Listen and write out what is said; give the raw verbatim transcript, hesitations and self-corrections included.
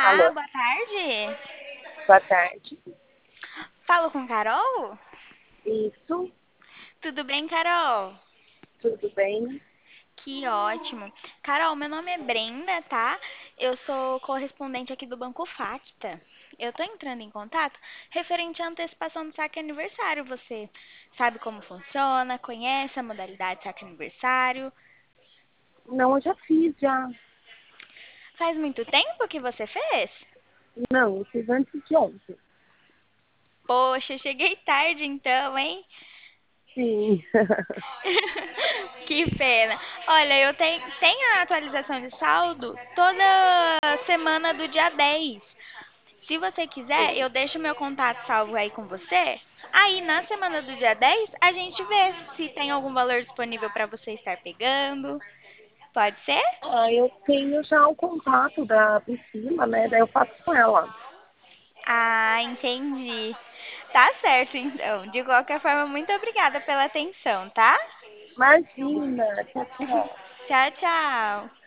Alô, Olá, boa tarde. boa tarde. Falo com Carol? Isso, Tudo bem, Carol? tudo bem? Que ótimo. Carol, meu nome é Brenda, tá? Eu sou correspondente aqui do Banco Facta. Eu tô entrando em contato referente à antecipação do saque aniversário. Você sabe como funciona? Conhece a modalidade saque aniversário? Não, eu já fiz, já. Faz muito tempo que você fez? Não, eu fiz antes de ontem. Poxa, cheguei tarde então, hein? Sim. Que pena. Olha, eu tenho, tenho a atualização de saldo toda semana do dia dez. Se você quiser, eu deixo meu contato salvo aí com você. Aí, na semana do dia dez, a gente vê se tem algum valor disponível para você estar pegando. Pode ser? Ah, eu tenho já o contato da Priscila, né? Daí eu faço com ela. Ah, entendi. Tá certo, então. De qualquer forma, muito obrigada pela atenção, tá? Imagina, tchau, tchau. Tchau, tchau.